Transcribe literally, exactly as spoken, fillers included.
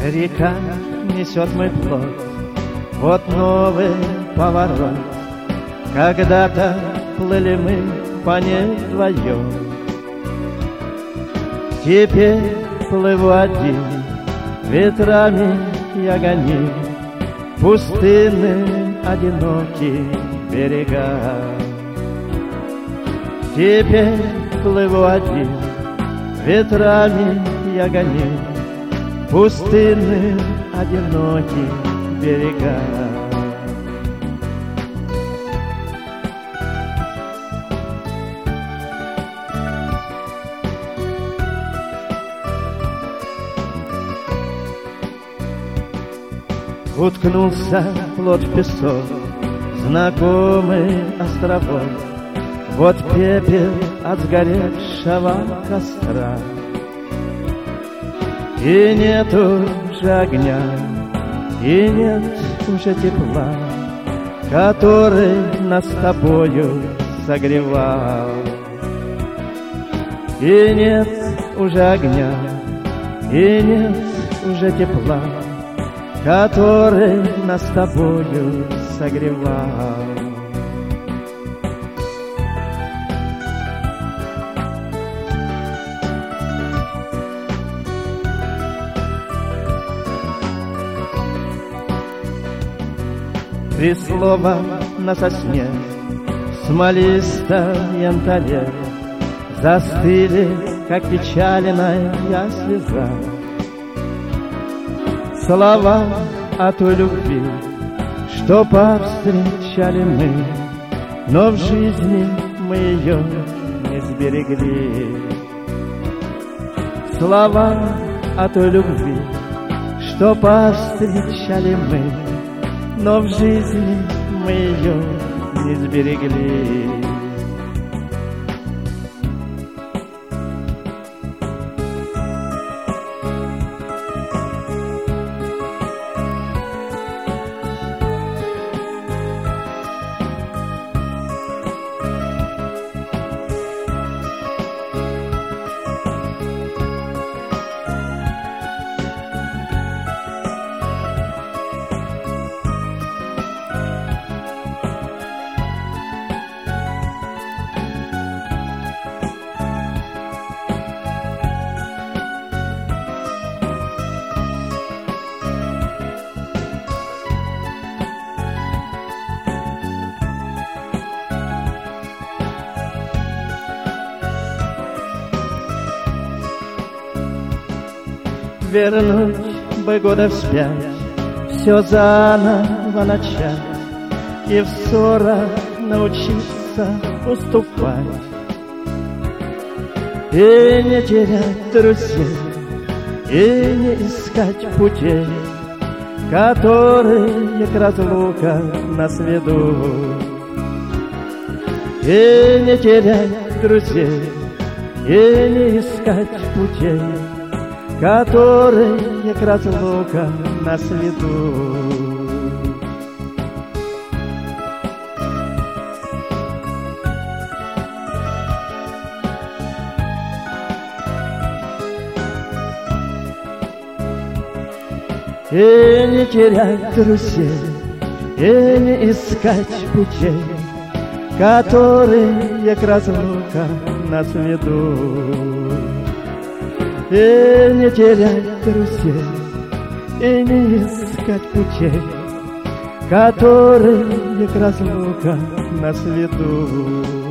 Река несет мой плод, вот новый поворот. Когда-то плыли мы по ней вдвоем, теперь плыву один, ветрами я гоню пустынны одинокие берега. Теперь плыву один, ветрами я гоню пустынны одинокие берега. Уткнулся плот в песок, знакомый островок. Вот пепел от сгоревшего костра, и нет уже огня, и нет уже тепла, который нас с тобою согревал. И нет уже огня, и нет уже тепла, который нас с тобою согревал. Три слова на сосне, смолисто янтаре, застыли, как печальная слеза. Слова о той любви, что повстречали мы, но в жизни мы ее не сберегли. Слова о той любви, что повстречали мы, но в жизни мы ее не сберегли. Вернуть бы года вспять, все заново начать, и в ссорах научиться уступать, и не терять друзей, и не искать путей, которые к разлукам нас ведут. И не терять друзей, и не искать путей, которые к разлукам нас ведут. И не терять друзей, и не искать путей, которые к разлукам нас ведут. И не терять друзей, и не искать путей, которые к разлукам нас ведут.